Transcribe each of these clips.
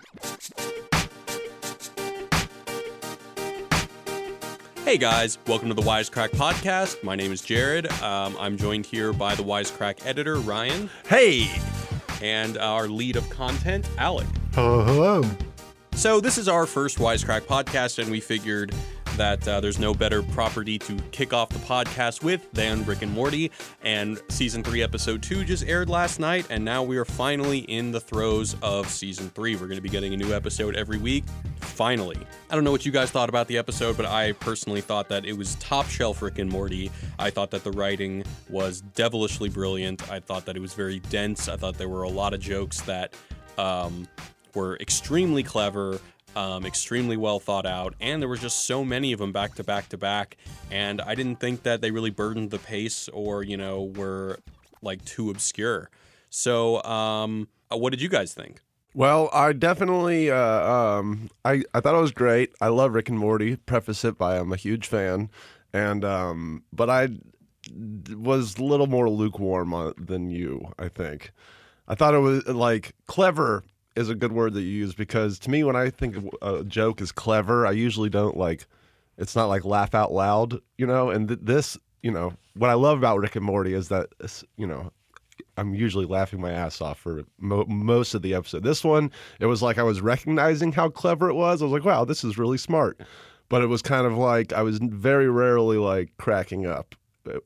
Hey guys, welcome to the Wisecrack Podcast. My name is Jared. I'm joined here by the Wisecrack editor, Ryan. Hey! And our lead of content, Alec. Hello. So this is our first Wisecrack Podcast, and we figured that there's no better property to kick off the podcast with than Rick and Morty. And Season 3, Episode 2 just aired last night, and now we are finally in the throes of Season 3. We're going to be getting a new episode every week. Finally. I don't know what you guys thought about the episode, but I personally thought that it was top shelf Rick and Morty. I thought that the writing was devilishly brilliant. I thought that it was very dense. I thought there were a lot of jokes that were extremely clever, extremely well thought out, and there were just so many of them back to back to back, and I didn't think that they really burdened the pace or, were like too obscure. So, what did you guys think? Well, I definitely, I thought it was great. I love Rick and Morty. Preface it by I'm a huge fan, and but I was a little more lukewarm than you, I think. I thought it was like clever is a good word that you use, because to me, when I think of a joke is clever, I usually don't it's not like laugh out loud, and this, what I love about Rick and Morty is that, I'm usually laughing my ass off for most of the episode. This one, it was like I was recognizing how clever it was. I was like, wow, this is really smart. But it was kind of like I was very rarely cracking up,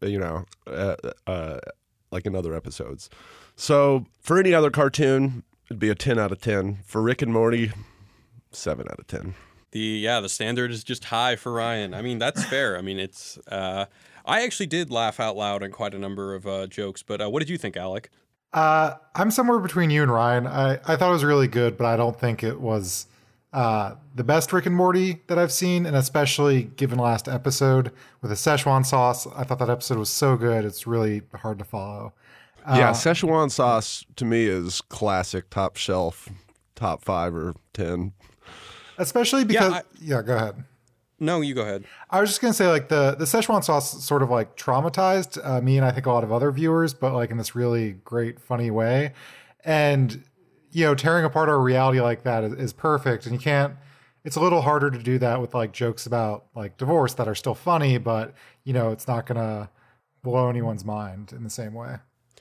like in other episodes. So for any other cartoon, it'd be a 10 out of 10. For Rick and Morty, 7 out of 10. The standard is just high for Ryan. I mean, that's fair. I mean, it's I actually did laugh out loud on quite a number of jokes, but what did you think, Alec? I'm somewhere between you and Ryan. I thought it was really good, but I don't think it was the best Rick and Morty that I've seen, and especially given last episode with the Szechuan sauce. I thought that episode was so good, it's really hard to follow. Yeah, Szechuan sauce to me is classic, top shelf, top 5 or 10. Especially because... Yeah, go ahead. No, you go ahead. I was just going to say, the Szechuan sauce sort of traumatized me and I think a lot of other viewers, but in this really great, funny way. And, tearing apart our reality like that is perfect. And you can't... It's a little harder to do that with jokes about divorce that are still funny, but, it's not going to blow anyone's mind in the same way.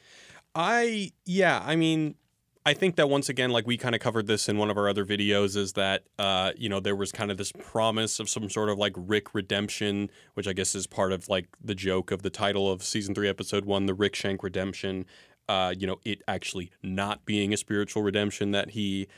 I think that once again, we kind of covered this in one of our other videos, is that, there was kind of this promise of some sort of Rick redemption, which I guess is part of the joke of the title of Season 3, Episode 1, the Rick Shank redemption, it actually not being a spiritual redemption that he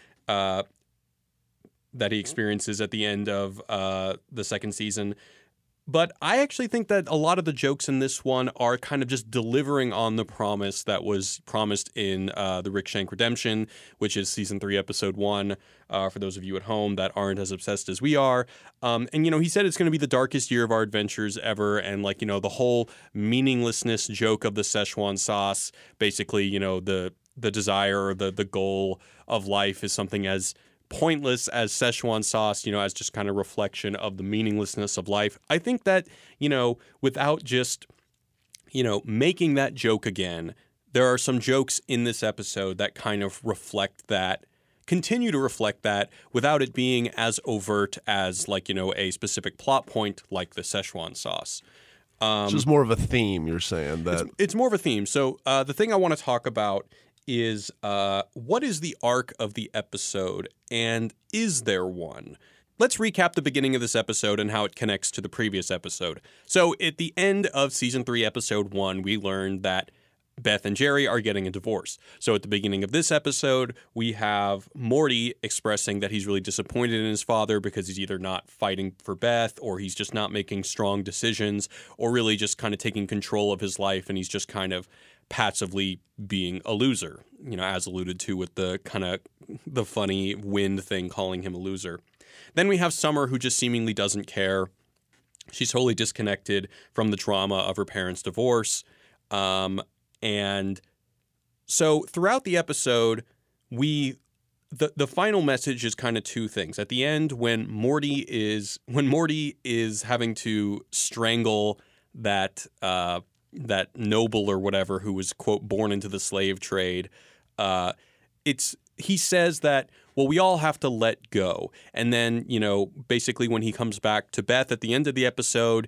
experiences at the end of the second season. But I actually think that a lot of the jokes in this one are kind of just delivering on the promise that was promised in the Rick Shank Redemption, which is Season 3, Episode 1, for those of you at home that aren't as obsessed as we are. And, he said it's going to be the darkest year of our adventures ever. And, the whole meaninglessness joke of the Szechuan sauce, basically, the desire or the goal of life is something as pointless as Szechuan sauce, as just kind of reflection of the meaninglessness of life. I think that, without just, making that joke again, there are some jokes in this episode that kind of continue to reflect that without it being as overt as a specific plot point like the Szechuan sauce. It's just more of a theme, you're saying that. It's more of a theme. So the thing I want to talk about is what is the arc of the episode, and is there one? Let's recap the beginning of this episode and how it connects to the previous episode. So at the end of Season 3, Episode 1, we learned that Beth and Jerry are getting a divorce. So at the beginning of this episode, we have Morty expressing that he's really disappointed in his father because he's either not fighting for Beth, or he's just not making strong decisions, or really just kind of taking control of his life, and he's just kind of passively being a loser, as alluded to with the kind of the funny wind thing calling him a loser. Then we have Summer, who just seemingly doesn't care. She's totally disconnected from the trauma of her parents' divorce. And so throughout the episode, the final message is kind of two things. At the end, when Morty is having to strangle that noble or whatever who was, quote, born into the slave trade, it's he says that, well, we all have to let go. And then, basically when he comes back to Beth at the end of the episode,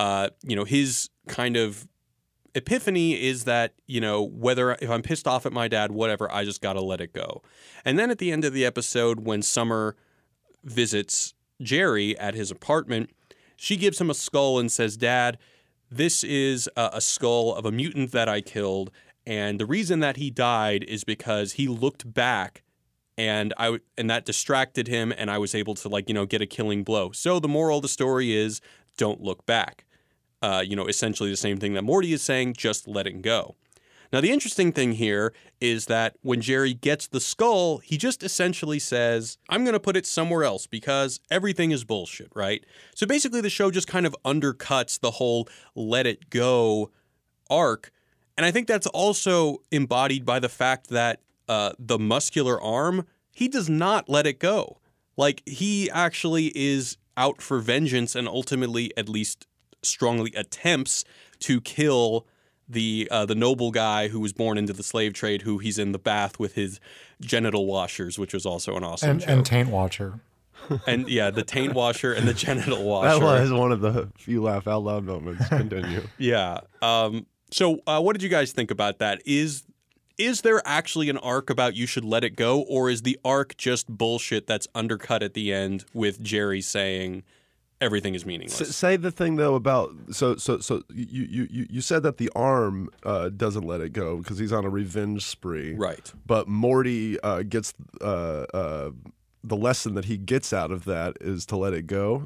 his kind of epiphany is that, whether if I'm pissed off at my dad, whatever, I just got to let it go. And then at the end of the episode, when Summer visits Jerry at his apartment, she gives him a skull and says, Dad, this is a skull of a mutant that I killed. And the reason that he died is because he looked back and that distracted him, and I was able to get a killing blow. So the moral of the story is don't look back. Essentially the same thing that Morty is saying, just letting go. Now, the interesting thing here is that when Jerry gets the skull, he just essentially says, I'm going to put it somewhere else because everything is bullshit, right? So basically the show just kind of undercuts the whole let it go arc. And I think that's also embodied by the fact that the muscular arm, he does not let it go. He actually is out for vengeance and ultimately at least strongly attempts to kill the noble guy who was born into the slave trade, who he's in the bath with his genital washers, which was also an awesome joke. And taint watcher. And yeah, the taint washer and the genital washer. That was one of the few laugh out loud moments. Continue. Yeah. So what did you guys think about that? Is there actually an arc about you should let it go, or is the arc just bullshit that's undercut at the end with Jerry saying everything is meaningless? Say the thing though about so you said that the arm doesn't let it go because he's on a revenge spree, right? But Morty gets the lesson that he gets out of that is to let it go,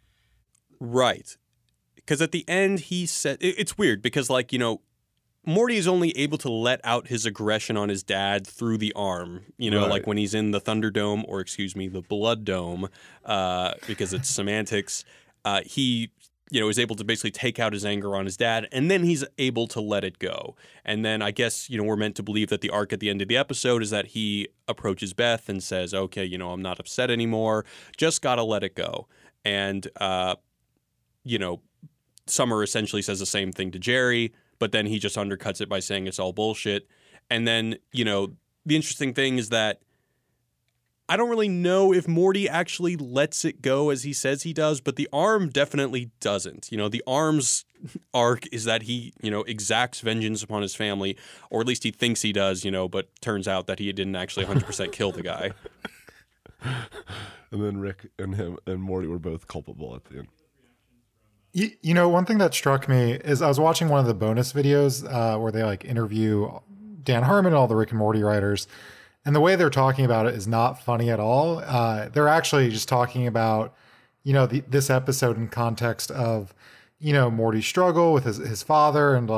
right? Because at the end he said it's weird because Morty is only able to let out his aggression on his dad through the arm, right. Like when he's in the Thunderdome, or the Blood Dome, because it's semantics. He, is able to basically take out his anger on his dad, and then he's able to let it go. And then I guess, we're meant to believe that the arc at the end of the episode is that he approaches Beth and says, okay, I'm not upset anymore, just gotta let it go. And, Summer essentially says the same thing to Jerry, but then he just undercuts it by saying it's all bullshit. And then, the interesting thing is that I don't really know if Morty actually lets it go as he says he does, but the arm definitely doesn't. The arm's arc is that he, exacts vengeance upon his family, or at least he thinks he does, but turns out that he didn't actually 100% kill the guy. And then Rick and him and Morty were both culpable at the end. One thing that struck me is I was watching one of the bonus videos where they interview Dan Harmon and all the Rick and Morty writers, and the way they're talking about it is not funny at all. They're actually just talking about, this episode in context of, Morty's struggle with his father, and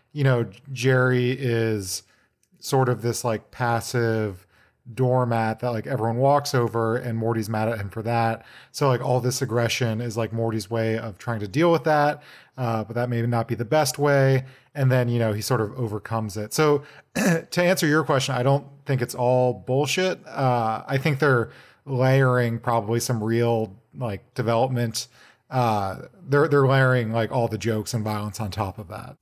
Jerry is sort of this passive doormat that everyone walks over, and Morty's mad at him for that. So all this aggression is Morty's way of trying to deal with that, but that may not be the best way. And then he sort of overcomes it. So to answer your question, I don't think it's all bullshit. I think they're layering probably some real development. They're layering all the jokes and violence on top of that.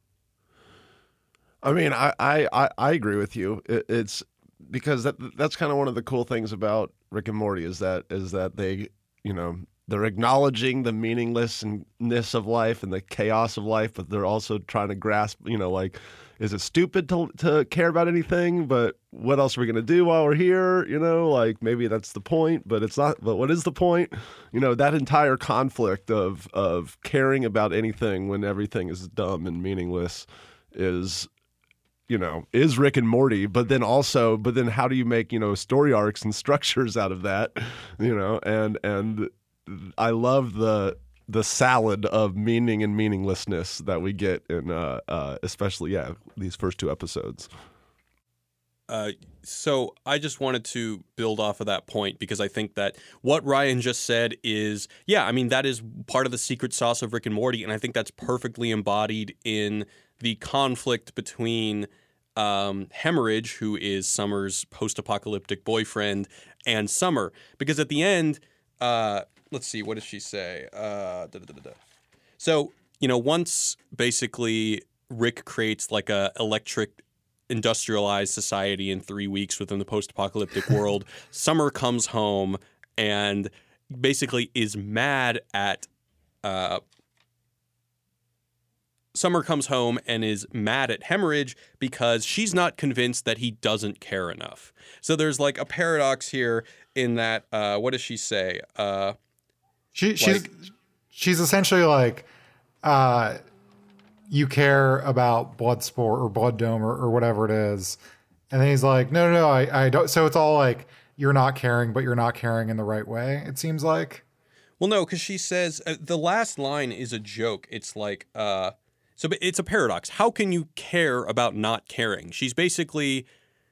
I mean, I agree with you. It's because that's kind of one of the cool things about Rick and Morty is that they, they're acknowledging the meaninglessness of life and the chaos of life, but they're also trying to grasp, is it stupid to care about anything? But what else are we going to do while we're here? Maybe that's the point, but it's not. But what is the point? That entire conflict of caring about anything when everything is dumb and meaningless is Rick and Morty, but then how do you make, story arcs and structures out of that, and I love the salad of meaning and meaninglessness that we get in, especially, these first two episodes. So I just wanted to build off of that point because I think that what Ryan just said is, that is part of the secret sauce of Rick and Morty, and I think that's perfectly embodied in the conflict between Hemorrhage, who is Summer's post-apocalyptic boyfriend, and Summer. Because at the end, let's see, what does she say? So, once basically Rick creates a electric industrialized society in 3 weeks within the post-apocalyptic world. Summer comes home and basically is mad at Hemorrhage because she's not convinced that he doesn't care enough. So there's like a paradox here in that, what does she say? She's essentially like, you care about Bloodsport or Blood Dome or whatever it is. And then he's like, no, I don't. So it's all like, you're not caring, but you're not caring in the right way, it seems like. Well, no, because she says, the last line is a joke. It's like, so it's a paradox. How can you care about not caring? She's basically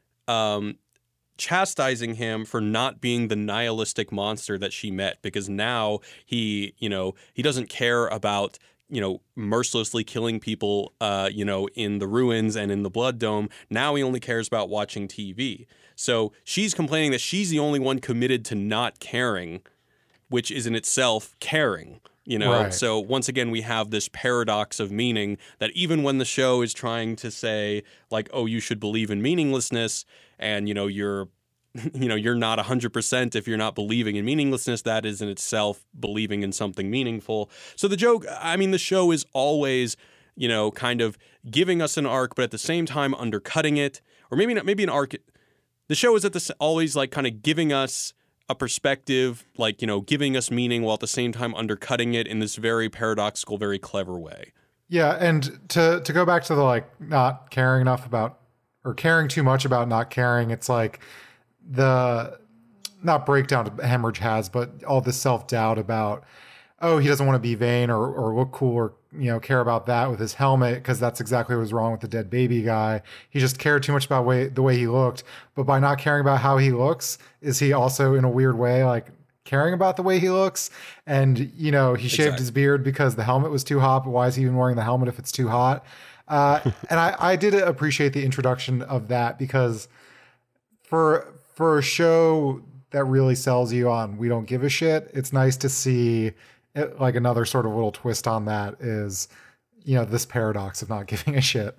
chastising him for not being the nihilistic monster that she met, because now he doesn't care about, mercilessly killing people, in the ruins and in the Blood Dome. Now he only cares about watching TV. So she's complaining that she's the only one committed to not caring, which is in itself caring, Right. So once again, we have this paradox of meaning that even when the show is trying to say like, oh, you should believe in meaninglessness and, you're not 100% if you're not believing in meaninglessness, that is in itself believing in something meaningful. So the show is always, kind of giving us an arc, but at the same time undercutting it, or maybe not, maybe an arc. The show is always like kind of giving us a perspective, like, giving us meaning while at the same time undercutting it in this very paradoxical, very clever way. Yeah. And to go back to the like not caring enough about, or caring too much about not caring, it's like the not breakdown Hemorrhage has, but all this self-doubt about, oh, he doesn't want to be vain or look cool or, care about that with his helmet, because that's exactly what was wrong with the dead baby guy. He just cared too much about the way he looked. But by not caring about how he looks, is he also in a weird way like caring about the way he looks? And, he shaved his beard because the helmet was too hot, but why is he even wearing the helmet if it's too hot? And I did appreciate the introduction of that, because for a show that really sells you on we don't give a shit, it's nice to see it, like another sort of little twist on that is, this paradox of not giving a shit.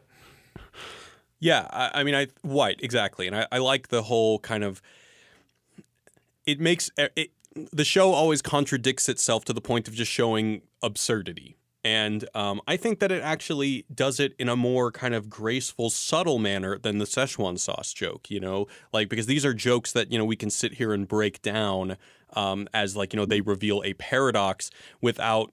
Yeah, right, exactly. And I like the whole kind of, it makes, the show always contradicts itself to the point of just showing absurdity. And I think that it actually does it in a more kind of graceful, subtle manner than the Szechuan sauce joke, because these are jokes that, we can sit here and break down as like, they reveal a paradox without,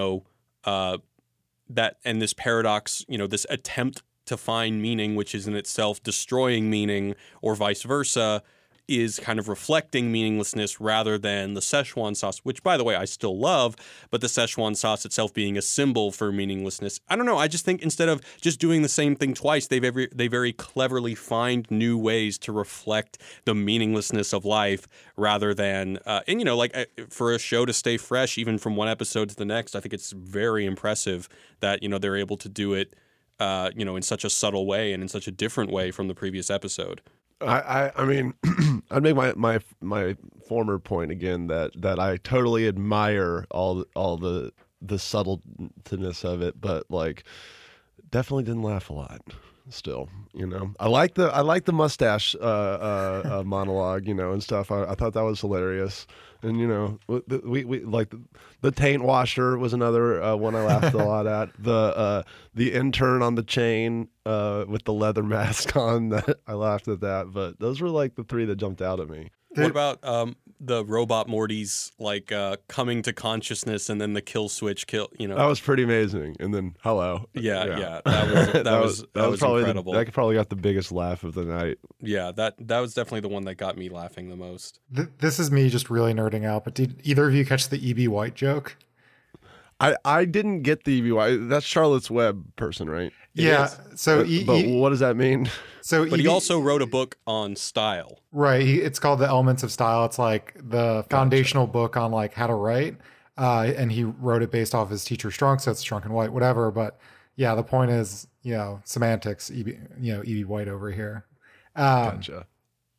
that, and this paradox, this attempt to find meaning, which is in itself destroying meaning, or vice versa, is kind of reflecting meaninglessness rather than the Szechuan sauce, which, by the way, I still love, but the Szechuan sauce itself being a symbol for meaninglessness. I don't know. I just think instead of just doing the same thing twice, they very cleverly find new ways to reflect the meaninglessness of life rather than, for a show to stay fresh, even from one episode to the next, I think it's very impressive that, they're able to do it, in such a subtle way and in such a different way from the previous episode. I mean, I'd make my former point again that I totally admire all the subtleness of it, but like definitely didn't laugh a lot. Still, I like the mustache monologue, and stuff. I thought that was hilarious, and we like the taint washer was another one I laughed a lot at. The intern on the chain with the leather mask on, that I laughed at that. But those were like the three that jumped out at me. What about the robot Morty's like coming to consciousness and then the kill switch kill? That was pretty amazing. And then hello, yeah. That was probably incredible. That probably got the biggest laugh of the night. Yeah, that was definitely the one that got me laughing the most. This is me just really nerding out. But did either of you catch the E.B. White joke? I didn't get the E.B. White. That's Charlotte's Web person, right? Yeah. So, but what does that mean? But he also wrote a book on style. Right. It's called The Elements of Style. It's like the foundational book on like how to write. And he wrote it based off his teacher Strunk, so it's Strunk and White, whatever. But yeah, the point is, semantics. E.B. White over here. Gotcha.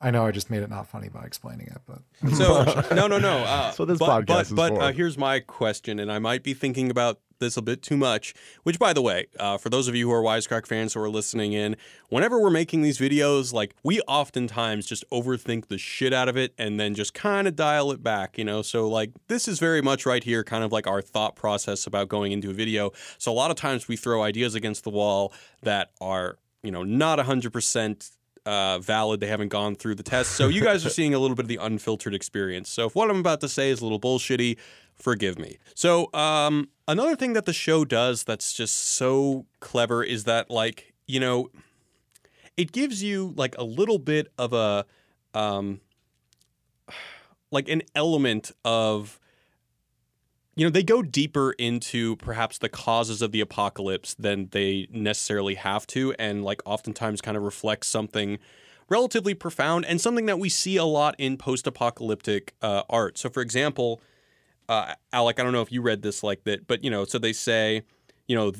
I know I just made it not funny by explaining it, but So no. So this podcast is but for. here's my question, and I might be thinking about this a bit too much. Which, by the way, for those of you who are Wisecrack fans who are listening in, whenever we're making these videos, like we oftentimes just overthink the shit out of it and then just kind of dial it back, you know. So like this is very much right here, kind of like our thought process about going into a video. So a lot of times we throw ideas against the wall that are, you know, not 100%. Valid. They haven't gone through the test. So you guys are seeing a little bit of the unfiltered experience. So if what I'm about to say is a little bullshitty, forgive me. So another thing that the show does that's just so clever is that, like, you know, it gives you like a little bit of a like an element of, you know, they go deeper into perhaps the causes of the apocalypse than they necessarily have to, and like oftentimes kind of reflects something relatively profound and something that we see a lot in post-apocalyptic art. So, for example, Alec, I don't know if you read this like that, but, you know, so they say, you know,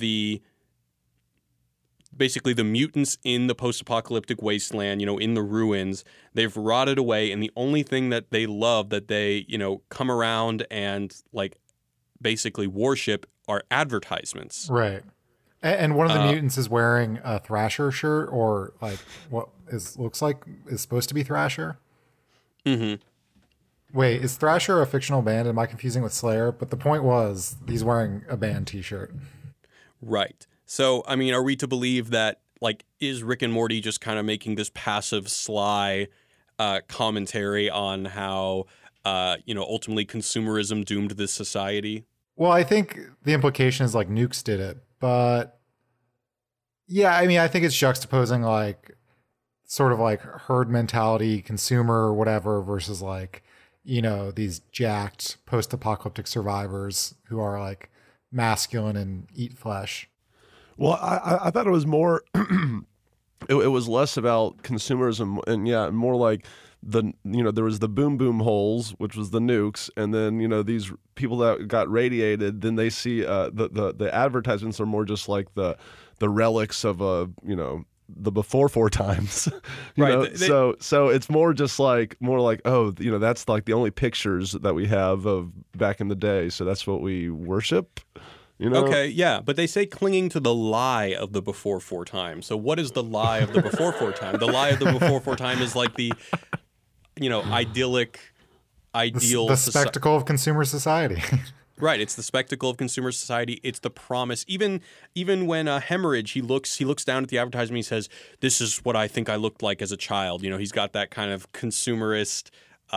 basically the mutants in the post-apocalyptic wasteland, you know, in the ruins, they've rotted away, and the only thing that they love, that they, you know, come around and like basically worship, are advertisements. right. And one of the mutants is wearing a Thrasher shirt, or like what looks like is supposed to be Thrasher. Mm-hmm. Wait, is Thrasher a fictional band? Am I confusing with Slayer? But the point was, he's wearing a band T-shirt. Right. So, I mean, are we to believe that, like, is Rick and Morty just kind of making this passive, sly commentary on how, you know, ultimately consumerism doomed this society? Well, I think the implication is like Nukes did it, but yeah, I mean, I think it's juxtaposing like sort of like herd mentality, consumer or whatever, versus like, you know, these jacked post-apocalyptic survivors who are like masculine and eat flesh. Well, I thought it was more. It was less about consumerism and more like there was the boom boom holes, which was the nukes, and then, you know, these people that got radiated, then they see the advertisements are more just like the relics of the before four times. you right. know? So it's more like, oh, you know, that's like the only pictures that we have of back in the day, so that's what we worship. You know? Okay, yeah, but they say clinging to the lie of the before four time. So what is the lie of the before four time? The lie of the before four time is like the, you know, ideal the spectacle of consumer society. Right, it's the spectacle of consumer society. It's the promise. Even when Hemorrhage, he looks down at the advertisement. He says, "This is what I think I looked like as a child." You know, he's got that kind of consumerist,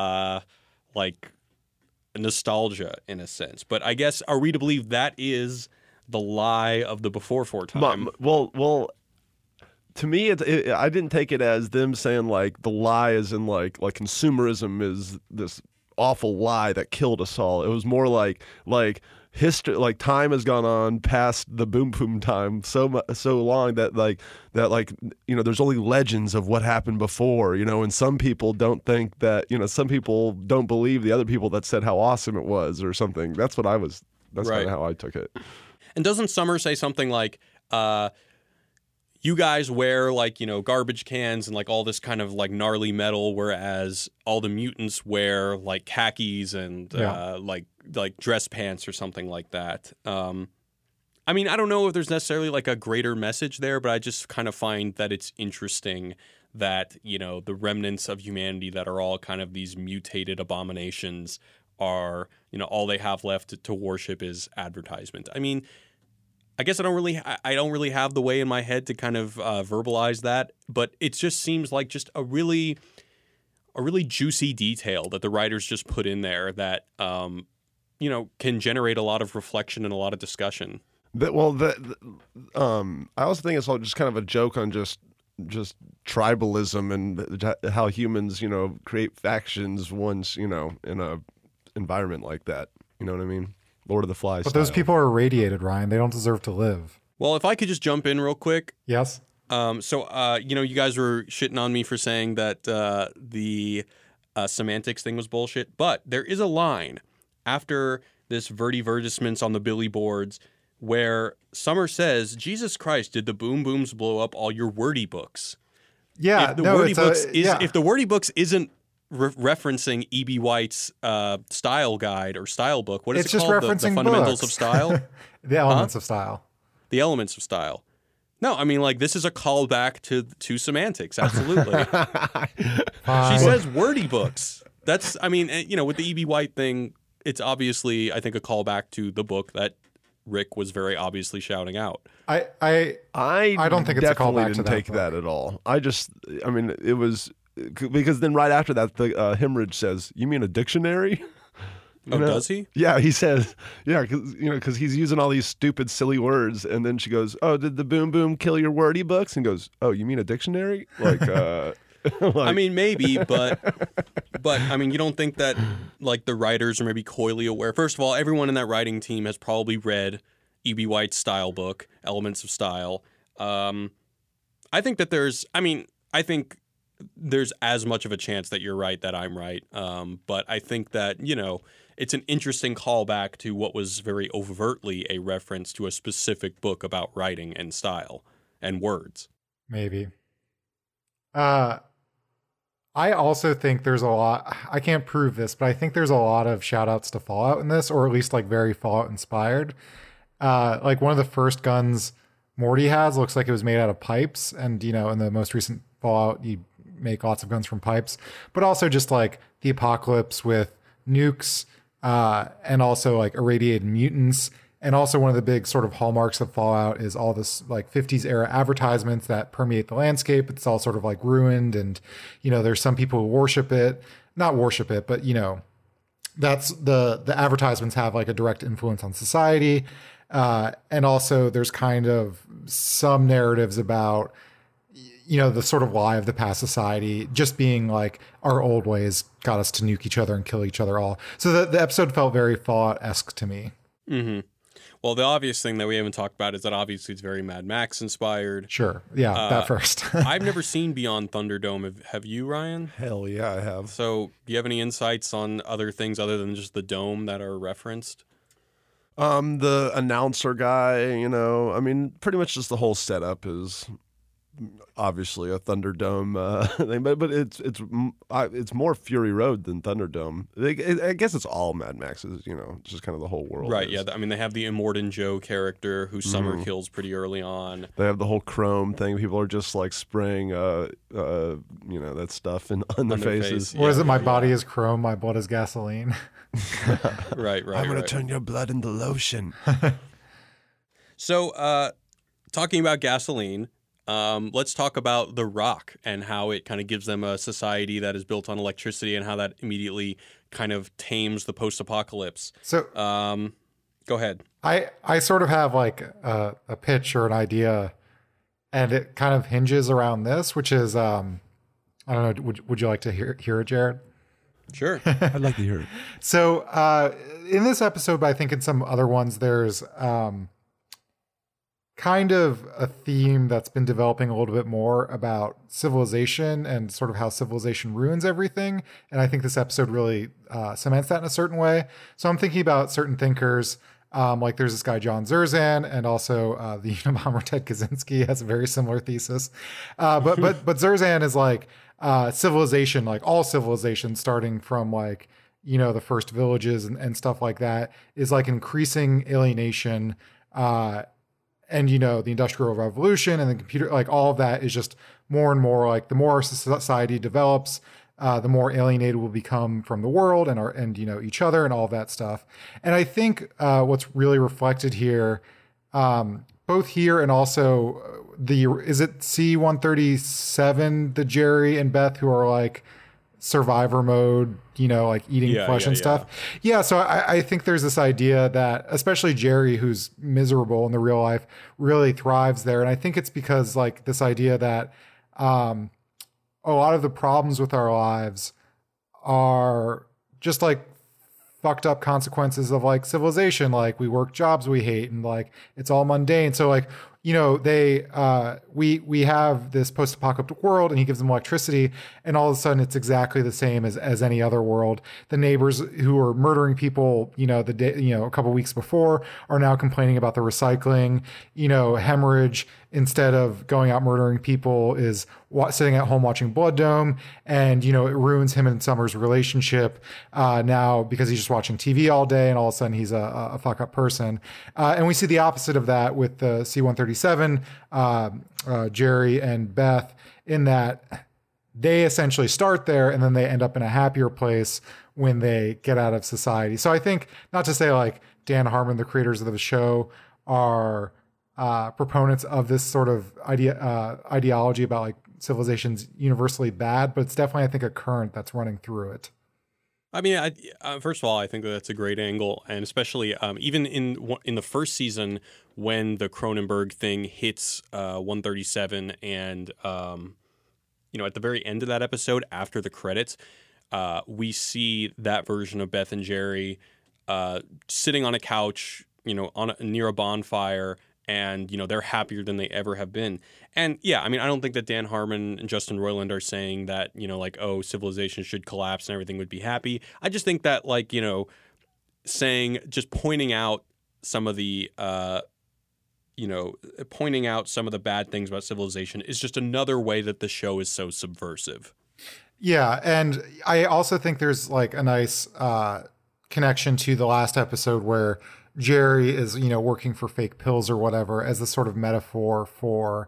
like, nostalgia in a sense. But I guess, are we to believe that is the lie of the before four time? Well, to me, I didn't take it as them saying like the lie is in like consumerism is this awful lie that killed us all. It was more like history, like time has gone on past the boom boom time so long that you know, there's only legends of what happened before, you know, and some people don't think that, you know, some people don't believe the other people that said how awesome it was or something. That's kind of how I took it. And doesn't Summer say something like, you guys wear, like, you know, garbage cans and like all this kind of like gnarly metal, whereas all the mutants wear like khakis and like dress pants or something like that. I mean, I don't know if there's necessarily like a greater message there, but I just kind of find that it's interesting that, you know, the remnants of humanity that are all kind of these mutated abominations are, you know, all they have left to worship is advertisement. I mean, I guess I don't really have the way in my head to kind of verbalize that, but it just seems like just a really juicy detail that the writers just put in there that, you know, can generate a lot of reflection and a lot of discussion. I also think it's all just kind of a joke on just tribalism and how humans, you know, create factions once, you know, in a environment like that. You know what I mean? Lord of the Flies. But those people are irradiated, Ryan. They don't deserve to live. Well, if I could just jump in real quick. Yes. So, you know, you guys were shitting on me for saying that the semantics thing was bullshit, but there is a line after this vertivertisements on the billboards where Summer says, "Jesus Christ, did the boom booms blow up all your wordy books?" Yeah, if the no, Wordy it's Books a, yeah. if the Wordy Books isn't referencing E.B. White's style guide or style book, what is It's it just called? The referencing Fundamentals of books. Style? The elements of style. The Elements of Style. No, I mean, like, this is a callback to semantics. Absolutely. She says wordy books. That's, I mean, you know, with the E.B. White thing, it's obviously, I think, a callback to the book that Rick was very obviously shouting out. I don't think it's a definitely callback to didn't that take book. that at all. I mean, it was because then right after that, the hemorrhage says, "You mean a dictionary?" Oh, does he? Yeah, he says, yeah, because he's using all these stupid, silly words, and then she goes, "Oh, did the boom boom kill your wordy books?" And goes, "Oh, you mean a dictionary?" Like, I mean, maybe, but I mean, you don't think that like the writers are maybe coyly aware? First of all, everyone in that writing team has probably read E.B. White's style book, Elements of Style. I think that I think there's as much of a chance that you're right that I'm right. But I think that, you know, it's an interesting callback to what was very overtly a reference to a specific book about writing and style and words. Maybe. I also think there's a lot, I can't prove this, but I think there's a lot of shout outs to Fallout in this, or at least like very Fallout inspired. Like one of the first guns Morty has looks like it was made out of pipes. And, you know, in the most recent Fallout, you make lots of guns from pipes, but also just like the apocalypse with nukes, and also like irradiated mutants. And also one of the big sort of hallmarks of Fallout is all this like 50s era advertisements that permeate the landscape. It's all sort of like ruined. And, you know, there's some people who not worship it, but, you know, that's the advertisements have like a direct influence on society. And also there's kind of some narratives about, you know, the sort of lie of the past society just being like our old ways got us to nuke each other and kill each other all. So the episode felt very Fallout-esque to me. Mm-hmm. Well, the obvious thing that we haven't talked about is that obviously it's very Mad Max inspired. Sure. Yeah, that first. I've never seen Beyond Thunderdome. Have you, Ryan? hell yeah, I have. So do you have any insights on other things other than just the dome that are referenced? The announcer guy, you know, I mean, pretty much just the whole setup is obviously a Thunderdome thing, but it's more Fury Road than Thunderdome. I guess it's all Mad Max's, you know, just kind of the whole world. Right, is. yeah. I mean, they have the Immortan Joe character who Summer kills pretty early on. They have the whole chrome thing. People are just like spraying, you know, that stuff on their faces. Face. Or is Yeah, it my yeah. body is chrome, my blood is gasoline? Right. I'm gonna right. turn your blood into lotion. So, talking about gasoline, let's talk about The Rock and how it kind of gives them a society that is built on electricity and how that immediately kind of tames the post-apocalypse. So Go ahead. I sort of have like a pitch or an idea, and it kind of hinges around this, which is I don't know. Would you like to hear it, Jared? Sure. I'd like to hear it. So in this episode, but I think in some other ones, there's kind of a theme that's been developing a little bit more about civilization and sort of how civilization ruins everything. And I think this episode really cements that in a certain way. So I'm thinking about certain thinkers. Like there's this guy, John Zerzan, and also the Unabomber Ted Kaczynski has a very similar thesis. But Zerzan is like civilization, like all civilization, starting from like, you know, the first villages and stuff like that, is like increasing alienation. And, you know, the Industrial Revolution and the computer, like all of that is just more and more like the more our society develops, the more alienated we'll become from the world and you know, each other and all of that stuff. And I think what's really reflected here, both here and also is it C-137, the Jerry and Beth who are like survivor mode, you know, like eating flesh and stuff. Yeah. So I think there's this idea that especially Jerry, who's miserable in the real life, really thrives there. And I think it's because like this idea that a lot of the problems with our lives are just like fucked up consequences of like civilization. Like we work jobs we hate and like it's all mundane. So like, you know, we have this post-apocalyptic world and he gives them electricity and all of a sudden it's exactly the same as any other world. The neighbors who are murdering people, you know, a couple weeks before are now complaining about the recycling, you know, hemorrhage instead of going out murdering people, is sitting at home watching Blood Dome. And, it ruins him and Summer's relationship now because he's just watching TV all day and all of a sudden he's a fuck up person. And we see the opposite of that with the C-137, Jerry and Beth, in that they essentially start there and then they end up in a happier place when they get out of society. So I think, not to say like Dan Harmon, the creators of the show, are proponents of this sort of ideology about like civilization's universally bad, but it's definitely, I think, a current that's running through it. I mean, first of all, I think that's a great angle, and especially even in the first season when the Cronenberg thing hits 137, and at the very end of that episode, after the credits, we see that version of Beth and Jerry sitting on a couch, near a bonfire, and they're happier than they ever have been. And yeah, I mean, I don't think that Dan Harmon and Justin Roiland are saying that civilization should collapse and everything would be happy. I just think that pointing out some of the bad things about civilization is just another way that the show is so subversive. Yeah, and I also think there's like a nice connection to the last episode where Jerry is, working for fake pills or whatever as a sort of metaphor for,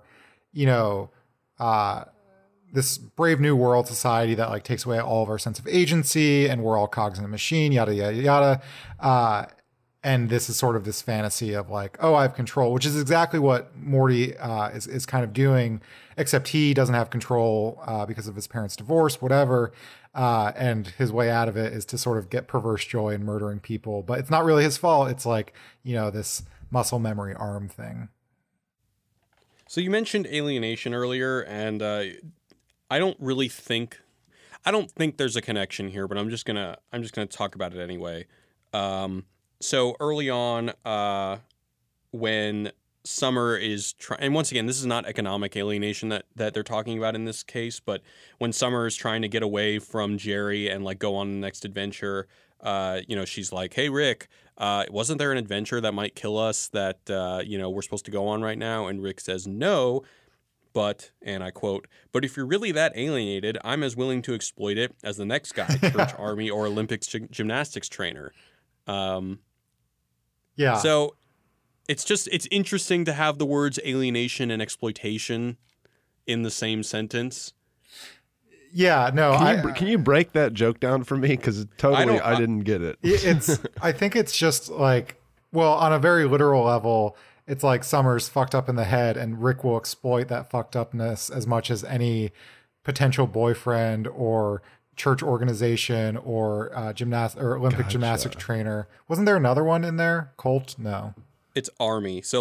this brave new world society that like takes away all of our sense of agency and we're all cogs in a machine, yada, yada, yada. And this is sort of this fantasy of like, oh, I have control, which is exactly what Morty is kind of doing, except he doesn't have control because of his parents' divorce, whatever. And his way out of it is to sort of get perverse joy in murdering people. But it's not really his fault. It's like, this muscle memory arm thing. So you mentioned alienation earlier, and I don't think there's a connection here, but I'm just gonna talk about it anyway. So early on, when Summer is trying, and once again, this is not economic alienation that they're talking about in this case, but when Summer is trying to get away from Jerry and like go on the next adventure, she's like, "Hey, Rick, wasn't there an adventure that might kill us that we're supposed to go on right now?" And Rick says, "No. But," and I quote, "but if you're really that alienated, I'm as willing to exploit it as the next guy, church, army, or Olympics gymnastics trainer." Yeah. So it's interesting to have the words alienation and exploitation in the same sentence. Yeah, no. Can you break that joke down for me? Because totally, I didn't get it. I think it's just like, well, on a very literal level, it's like Summer's fucked up in the head, and Rick will exploit that fucked upness as much as any potential boyfriend or church organization or Olympic gymnastics trainer. Wasn't there another one in there? Colt? No. It's army. So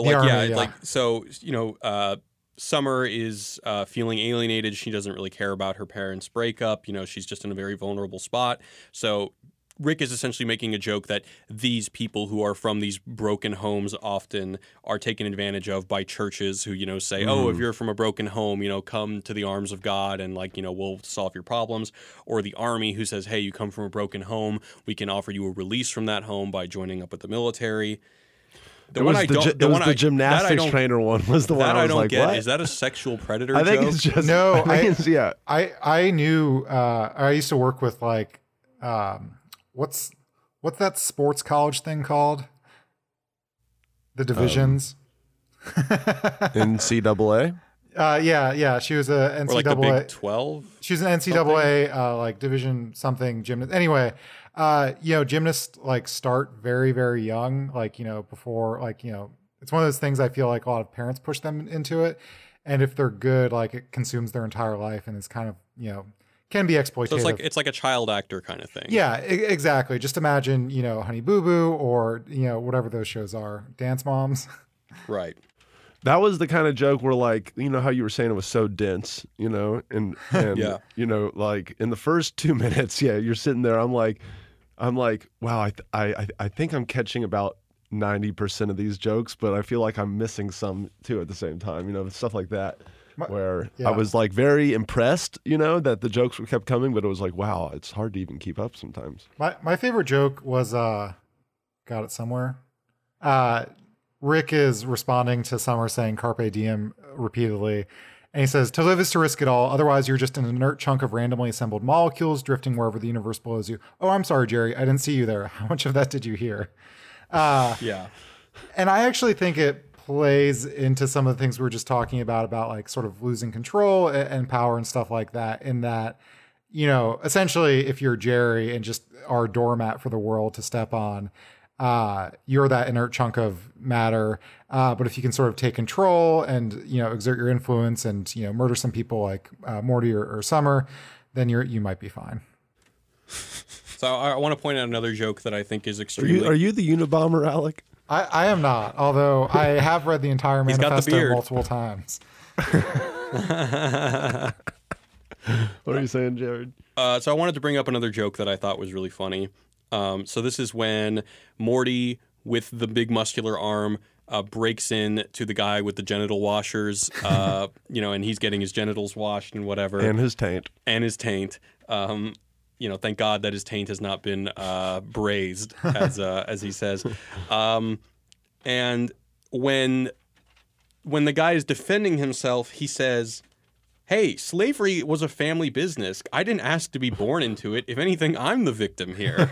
Summer is feeling alienated. She doesn't really care about her parents' breakup. She's just in a very vulnerable spot. So Rick is essentially making a joke that these people who are from these broken homes often are taken advantage of by churches who, say, "Oh, if you're from a broken home, come to the arms of God and we'll solve your problems." Or the army who says, "Hey, you come from a broken home, we can offer you a release from that home by joining up with the military." The gymnastics trainer one was the one I was like, what? Is that a sexual predator I think joke? it's just... No, I knew, I used to work with like, what's that sports college thing called? The divisions. NCAA? Yeah. She was a NCAA. Or like the Big 12? She was an NCAA, like division something gymnast. Anyway, gymnasts like start very, very young, before it's one of those things I feel like a lot of parents push them into it. And if they're good, it consumes their entire life and it's kind of, can be exploitative. So it's like a child actor kind of thing. Yeah, exactly. Just imagine, Honey Boo Boo or, whatever those shows are, Dance Moms. Right. That was the kind of joke where how you were saying it was so dense, and yeah. In the first 2 minutes, yeah, you're sitting there. I'm like, wow, I think I'm catching about 90% of these jokes, but I feel like I'm missing some too at the same time, stuff like that. I was very impressed, that the jokes kept coming, but it was like, wow, it's hard to even keep up sometimes. My favorite joke was, got it somewhere. Rick is responding to Summer saying "Carpe diem" repeatedly. And he says, "To live is to risk it all. Otherwise, you're just an inert chunk of randomly assembled molecules drifting wherever the universe blows you." Oh, I'm sorry, Jerry. I didn't see you there. How much of that did you hear? Yeah. And I actually think it plays into some of the things we were just talking about like sort of losing control and power and stuff like that, in that, you know, essentially if you're Jerry and just are a doormat for the world to step on, you're that inert chunk of matter. But if you can sort of take control and, you know, exert your influence and, you know, murder some people like Morty or Summer, then you might be fine. So I want to point out another joke that I think is extremely... Are you the Unabomber, Alec? I am not, although I have read the entire He's got the manifesto beard. multiple times. What are you saying, Jared? So I wanted to bring up another joke that I thought was really funny. So this is when Morty, with the big muscular arm, breaks in to the guy with the genital washers, you know, and he's getting his genitals washed and whatever. And his taint. You know, thank God that his taint has not been braised, as he says. And when the guy is defending himself, he says, "Hey, slavery was a family business. I didn't ask to be born into it. If anything, I'm the victim here."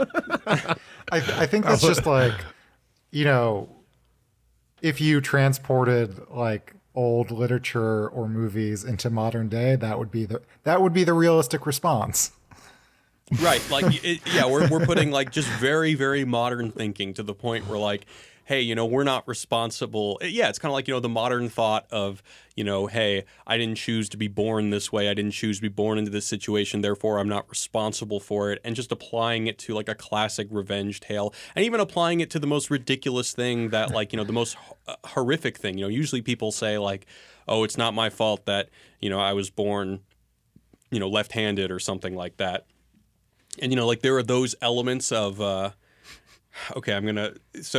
I think that's just like, you know, if you transported like old literature or movies into modern day, that would be the realistic response. Right. Like, we're putting like just very, very modern thinking to the point where like, hey, you know, we're not responsible. Yeah, it's kind of like, you know, the modern thought of, you know, hey, I didn't choose to be born this way. I didn't choose to be born into this situation. Therefore, I'm not responsible for it. And just applying it to like a classic revenge tale, and even applying it to the most ridiculous thing that, like, you know, the most horrific thing. You know, usually people say like, oh, it's not my fault that, you know, I was born, you know, left-handed or something like that. And, you know, like there are those elements of, okay, I'm going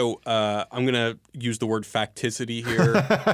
to use the word facticity here.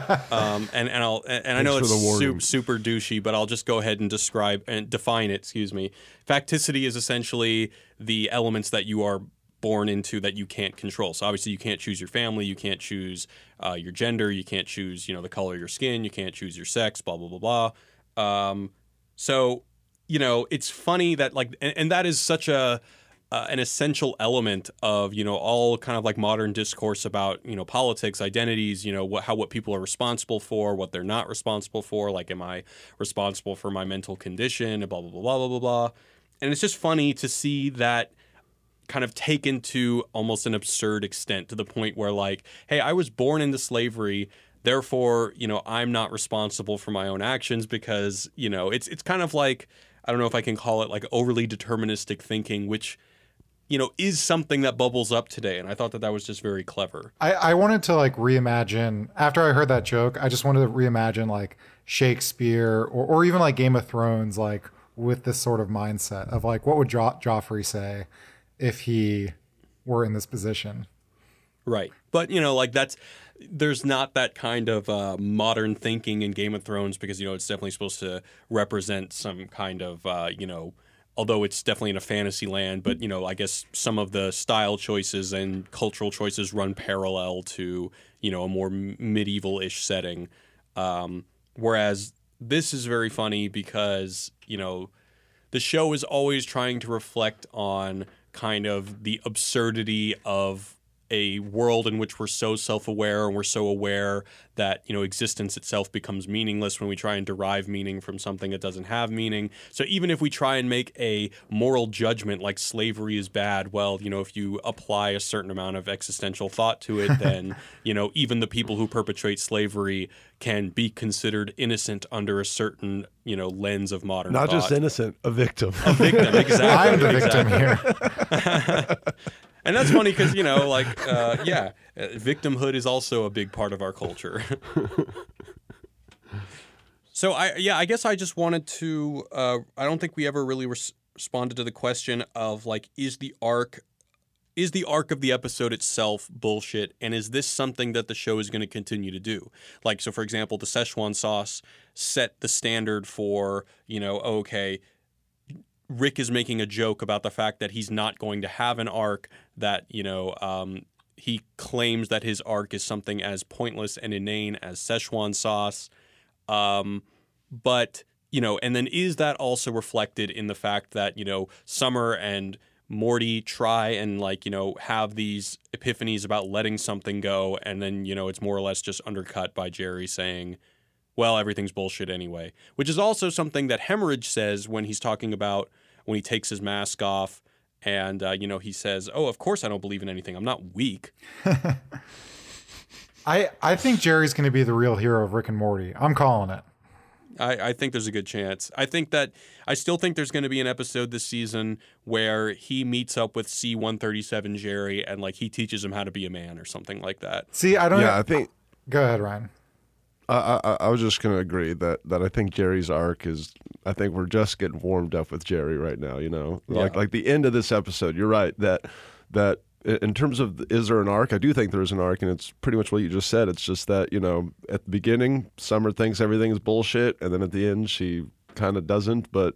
And I know it's super douchey, but I'll just go ahead and describe and define it, excuse me. Facticity is essentially the elements that you are born into that you can't control. So obviously you can't choose your family, you can't choose your gender, you can't choose, you know, the color of your skin, you can't choose your sex, blah, blah, blah, blah. So, you know, it's funny that like, and that is such an essential element of, you know, all kind of like modern discourse about, you know, politics, identities, you know, what people are responsible for, what they're not responsible for. Like, am I responsible for my mental condition? Blah, blah, blah, blah, blah, blah, blah. And it's just funny to see that kind of taken to almost an absurd extent, to the point where like, hey, I was born into slavery. Therefore, you know, I'm not responsible for my own actions, because, you know, it's kind of like, I don't know if I can call it like overly deterministic thinking, which, you know, is something that bubbles up today. And I thought that was just very clever. I wanted to like reimagine, after I heard that joke, I just wanted to reimagine like Shakespeare or even like Game of Thrones, like with this sort of mindset of like, what would Joffrey say if he were in this position? Right. But, you know, like there's not that kind of modern thinking in Game of Thrones, because, you know, it's definitely supposed to represent some kind of, you know, although it's definitely in a fantasy land, but, you know, I guess some of the style choices and cultural choices run parallel to, you know, a more medieval-ish setting. Whereas this is very funny because, you know, the show is always trying to reflect on kind of the absurdity of a world in which we're so self-aware and we're so aware that, you know, existence itself becomes meaningless when we try and derive meaning from something that doesn't have meaning. So even if we try and make a moral judgment like slavery is bad, well, you know, if you apply a certain amount of existential thought to it, then, you know, even the people who perpetrate slavery can be considered innocent under a certain, you know, lens of modern Not thought. just innocent, a victim. A victim, exactly. I'm the victim here. And that's funny because, you know, like, victimhood is also a big part of our culture. So, I guess I just wanted to, I don't think we ever really responded to the question of, like, is the arc of the episode itself bullshit, and is this something that the show is going to continue to do? Like, so, for example, the Szechuan sauce set the standard for, you know, okay, Rick is making a joke about the fact that he's not going to have an arc, that, you know, he claims that his arc is something as pointless and inane as Szechuan sauce. But, and then is that also reflected in the fact that, Summer and Morty try and have these epiphanies about letting something go, and then it's more or less just undercut by Jerry saying, well, everything's bullshit anyway, which is also something that Hemorrhage says when he's talking about when he takes his mask off and he says, oh, of course I don't believe in anything, I'm not weak. I think Jerry's going to be the real hero of Rick and Morty. I'm calling it. I think there's a good chance. I still think there's going to be an episode this season where he meets up with C-137 Jerry and he teaches him how to be a man or something like that. See, I don't. Yeah, I think. Go ahead, Ryan. I was just going to agree that I think Jerry's arc is. I think we're just getting warmed up with Jerry right now. Like the end of this episode. You're right that in terms of is there an arc? I do think there's an arc, and it's pretty much what you just said. It's just that, at the beginning, Summer thinks everything is bullshit, and then at the end, she kind of doesn't, but,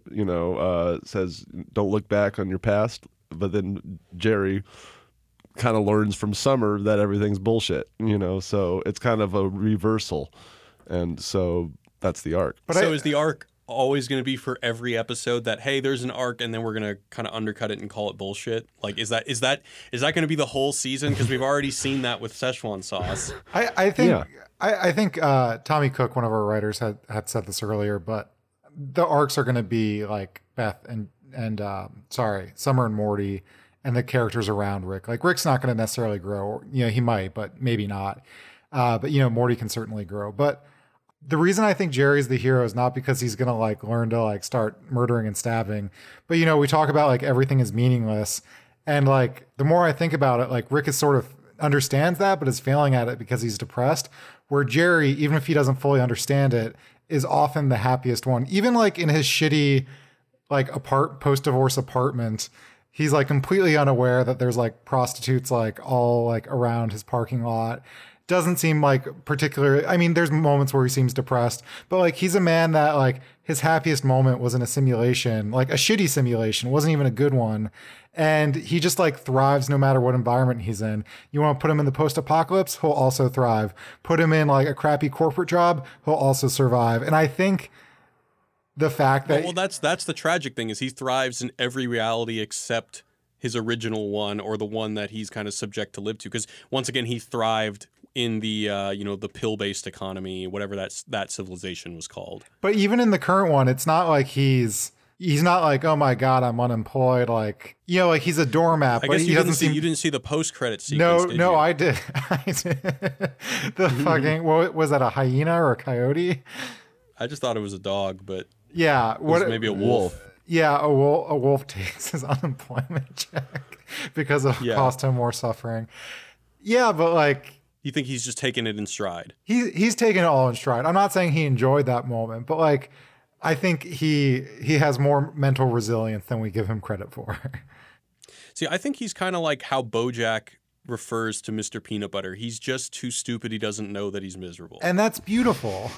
says, don't look back on your past. But then Jerry kind of learns from Summer that everything's bullshit, so it's kind of a reversal. And so that's the arc. But is the arc always going to be for every episode that, hey, there's an arc and then we're going to kind of undercut it and call it bullshit? Is that going to be the whole season? Because we've already seen that with Szechuan sauce. I think Tommy Cook, one of our writers, had said this earlier, but the arcs are going to be like Beth and Summer and Morty and the characters around Rick. Like Rick's not going to necessarily grow. He might, but maybe not. But Morty can certainly grow. But the reason I think Jerry's the hero is not because he's going to learn to start murdering and stabbing. But, we talk about everything is meaningless. And the more I think about it, Rick is sort of understands that, but is failing at it because he's depressed. Where Jerry, even if he doesn't fully understand it, is often the happiest one. Even in his shitty, post-divorce apartment, he's completely unaware that there's prostitutes all around his parking lot. Doesn't seem particularly, I mean, there's moments where he seems depressed, but he's a man that his happiest moment was in a simulation, a shitty simulation, wasn't even a good one. And he just thrives no matter what environment he's in. You want to put him in the post-apocalypse, he'll also thrive. Put him in a crappy corporate job, he'll also survive. And I think the fact that... Well, that's the tragic thing is he thrives in every reality except his original one or the one that he's kind of subject to live to. Because once again, he thrived in the the pill-based economy, whatever that civilization was called. But even in the current one, it's not he's not oh my god, I'm unemployed. He's a doormat. I guess you didn't see the post-credit sequence. Did no, you? I did. The fucking what was that? A hyena or a coyote? I just thought it was a dog, but yeah, it was maybe a wolf. Yeah, a wolf takes his unemployment check because it'll cost him more suffering. Yeah, but you think he's just taking it in stride? He's taking it all in stride. I'm not saying he enjoyed that moment, but I think he has more mental resilience than we give him credit for. See, I think he's kind of like how BoJack refers to Mr. Peanut Butter. He's just too stupid. He doesn't know that he's miserable. And that's beautiful.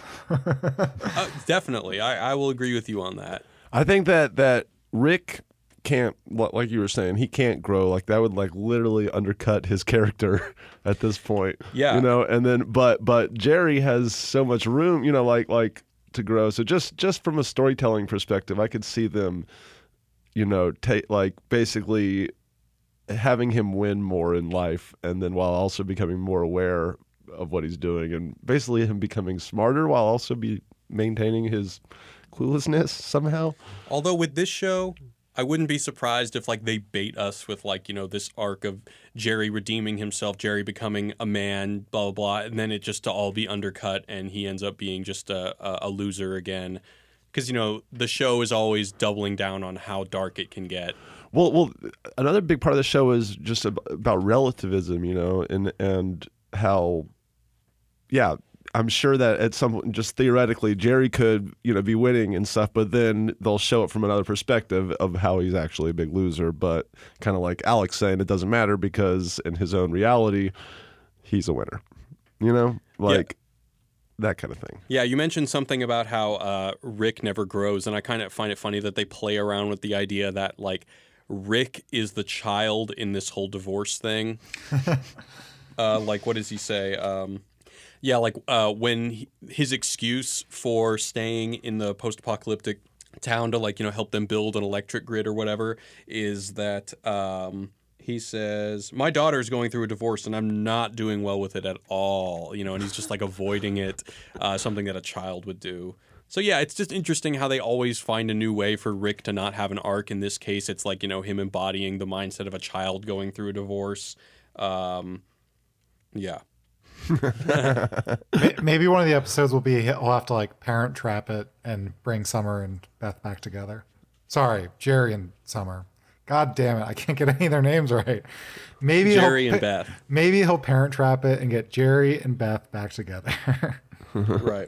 Definitely. I will agree with you on that. I think that Rick can't, like you were saying, he can't grow. That would literally undercut his character at this point. Yeah. And then but Jerry has so much room, to grow. So just from a storytelling perspective, I could see them, basically having him win more in life, and then while also becoming more aware of what he's doing, and basically him becoming smarter while also maintaining his cluelessness somehow. Although with this show, I wouldn't be surprised if they bait us with this arc of Jerry redeeming himself, Jerry becoming a man, blah, blah, blah, and then it just to all be undercut and he ends up being just a loser again. Because, the show is always doubling down on how dark it can get. Well, another big part of the show is just about relativism, and how, I'm sure that at some just theoretically Jerry could be winning and stuff, but then they'll show it from another perspective of how he's actually a big loser. But kind of like Alex saying, it doesn't matter because in his own reality, he's a winner. That kind of thing. Yeah, you mentioned something about how Rick never grows, and I kind of find it funny that they play around with the idea that Rick is the child in this whole divorce thing. Like, what does he say? Yeah, like when his excuse for staying in the post-apocalyptic town to, like, you know, help them build an electric grid or whatever is that he says, my daughter's going through a divorce and I'm not doing well with it at all, you know, and he's just like avoiding it, something that a child would do. So yeah, it's just interesting how they always find a new way for Rick to not have an arc. In this case, it's like, you know, him embodying the mindset of a child going through a divorce. Yeah. Maybe one of the episodes will be he'll have to like parent trap it and bring Summer and Beth back together. Sorry, Jerry and Summer. God damn it, I can't get any of their names right. Maybe Jerry and Beth. Maybe he'll parent trap it and get Jerry and Beth back together. Right.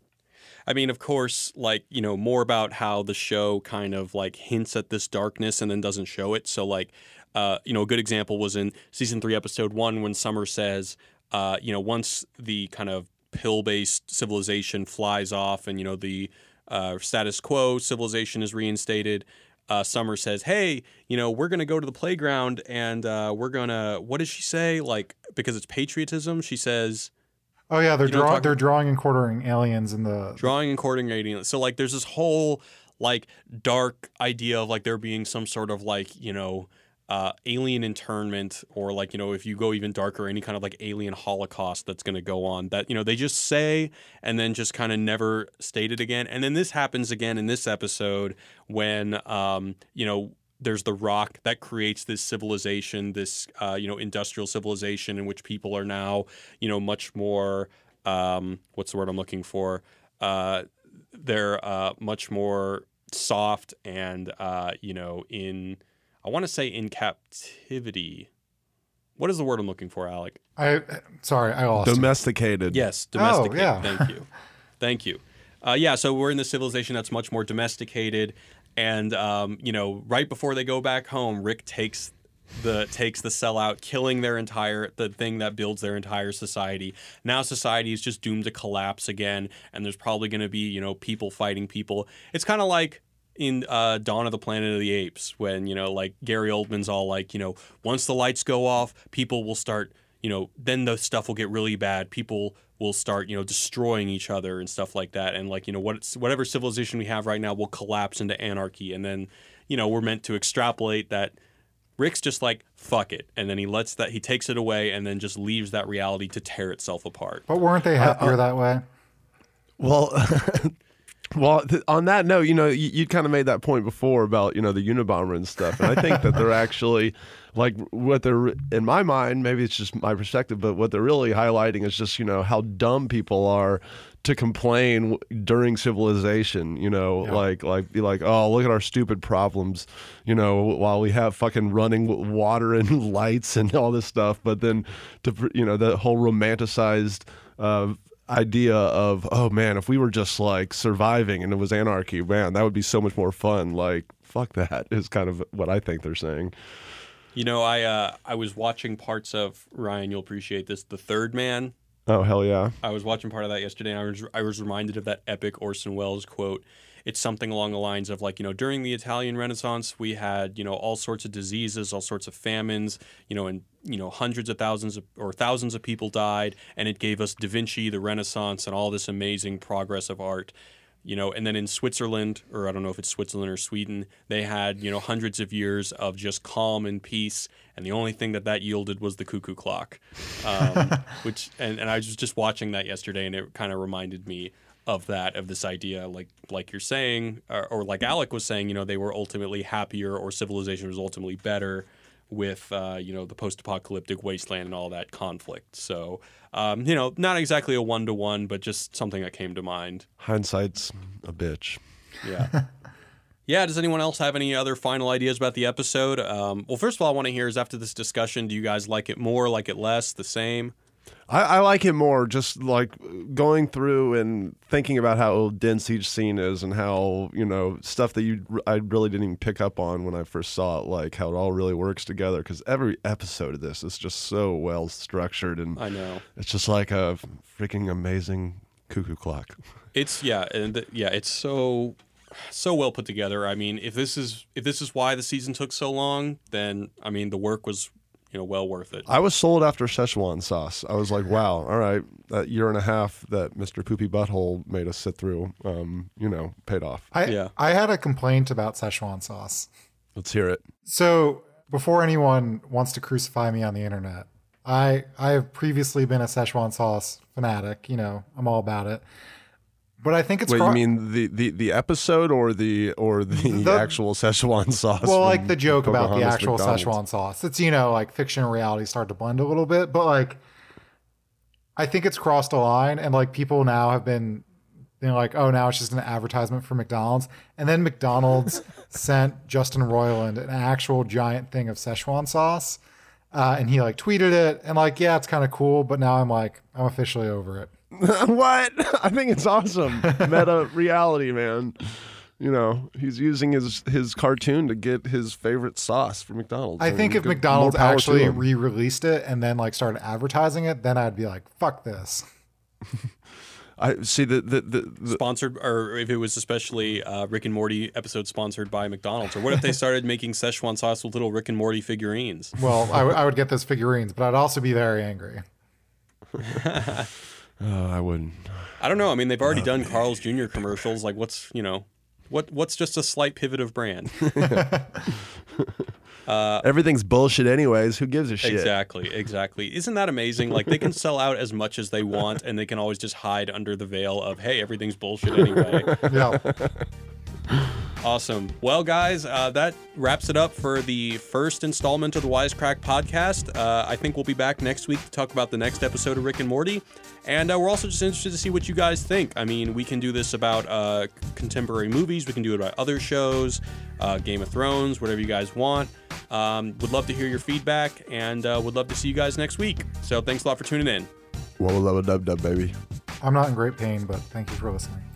I mean, of course, like, you know, more about how the show kind of like hints at this darkness and then doesn't show it. So like, you know, a good example was in season 3, episode 1, when Summer says, you know, once the kind of pill-based civilization flies off and, you know, the status quo civilization is reinstated, Summer says, hey, you know, we're going to go to the playground and we're going to, what does she say? Like, because it's patriotism, she says... Oh yeah, they're drawing and quartering aliens in the... Drawing and quartering aliens. So, like, there's this whole, like, dark idea of, like, there being some sort of, like, you know... alien internment, or like, you know, if you go even darker, any kind of like alien holocaust that's going to go on that, you know, they just say and then just kind of never state it again. And then this happens again in this episode when, you know, there's the rock that creates this civilization, this, you know, industrial civilization in which people are now, you know, much more, what's the word I'm looking for? They're much more soft and, you know, I want to say in captivity. What is the word I'm looking for, Alec? Sorry, I lost domesticated. Yes, domesticated. Oh, yeah. Thank you. Thank you. Yeah, so we're in this civilization that's much more domesticated. And, you know, right before they go back home, Rick takes the cell out, killing the thing that builds their entire society. Now society is just doomed to collapse again. And there's probably going to be, you know, people fighting people. It's kind of like in Dawn of the Planet of the Apes, when, you know, like Gary Oldman's all like, you know, once the lights go off, people will start, you know, then the stuff will get really bad. People will start, you know, destroying each other and stuff like that. And like, you know, whatever civilization we have right now will collapse into anarchy. And then, you know, we're meant to extrapolate that Rick's just like, fuck it. And then he takes it away and then just leaves that reality to tear itself apart. But weren't they happier that way? Well... Well, on that note, you know, you kind of made that point before about, you know, the Unabomber and stuff. And I think that they're actually, like, what they're, in my mind, maybe it's just my perspective, but what they're really highlighting is just, you know, how dumb people are to complain during civilization, you know, yeah. Be like, oh, look at our stupid problems, you know, while we have fucking running water and lights and all this stuff. But then, you know, the whole romanticized idea of, oh man, if we were just like surviving and it was anarchy, man, that would be so much more fun. Like, fuck that is kind of what I think they're saying. You know, I was watching parts of, Ryan, you'll appreciate this, The Third Man. Oh, hell yeah. I was watching part of that yesterday, and I was reminded of that epic Orson Welles quote. It's something along the lines of, like, you know, during the Italian Renaissance, we had, you know, all sorts of diseases, all sorts of famines, you know, and, you know, hundreds of thousands or thousands of people died, and it gave us Da Vinci, the Renaissance, and all this amazing progress of art. You know, and then in Switzerland, or I don't know if it's Switzerland or Sweden, they had, you know, hundreds of years of just calm and peace, and the only thing that yielded was the cuckoo clock. Which, and I was just watching that yesterday, and it kind of reminded me of this idea, like you're saying, or like Alec was saying, you know, they were ultimately happier, or civilization was ultimately better with, you know, the post-apocalyptic wasteland and all that conflict. So, you know, not exactly a one-to-one, but just something that came to mind. Hindsight's a bitch. Yeah. Yeah, does anyone else have any other final ideas about the episode? Well, first of all, I want to hear is, after this discussion, do you guys like it more, like it less, the same? I like it more, just like going through and thinking about how dense each scene is, and how, you know, stuff that I really didn't even pick up on when I first saw it, like how it all really works together, because every episode of this is just so well structured, and I know it's just like a freaking amazing cuckoo clock. It's it's so so well put together. I mean, if this is why the season took so long, then I mean the work was well worth it. I was sold after Szechuan sauce. I was like, wow, all right, that year and a half that Mr. Poopy Butthole made us sit through, paid off. I had a complaint about Szechuan sauce. Let's hear it. So before anyone wants to crucify me on the internet, I have previously been a Szechuan sauce fanatic. I'm all about it. But I think it's you mean the episode or the actual Szechuan sauce? Well, like the joke about the actual McDonald's. Szechuan sauce. It's like fiction and reality start to blend a little bit, but like I think it's crossed a line, and like people now have been like, oh, now it's just an advertisement for McDonald's, and then McDonald's sent Justin Roiland an actual giant thing of Szechuan sauce, and he like tweeted it, and like, yeah, it's kind of cool, but now I'm officially over it. What? I think it's awesome. Meta reality, man. He's using his cartoon to get his favorite sauce for McDonald's. I think if McDonald's actually re-released it and then like started advertising it, then I'd be like, fuck this. I see the sponsored, or if it was especially Rick and Morty episode sponsored by McDonald's, or what if they started making Szechuan sauce with little Rick and Morty figurines? Well, I would get those figurines, but I'd also be very angry. I wouldn't. I don't know. I mean, they've already done Carl's Jr. commercials. Like, what's just a slight pivot of brand? Everything's bullshit anyways. Who gives a shit? Exactly. Isn't that amazing? Like, they can sell out as much as they want, and they can always just hide under the veil of, hey, everything's bullshit anyway. Yeah. Awesome. Well, guys, that wraps it up for the first installment of the Wisecrack podcast. I think we'll be back next week to talk about the next episode of Rick and Morty. And we're also just interested to see what you guys think. I mean, we can do this about contemporary movies. We can do it about other shows, Game of Thrones, whatever you guys want. Would love to hear your feedback, and would love to see you guys next week. So thanks a lot for tuning in. Wubba lubba dub dub, baby. I'm not in great pain, but thank you for listening.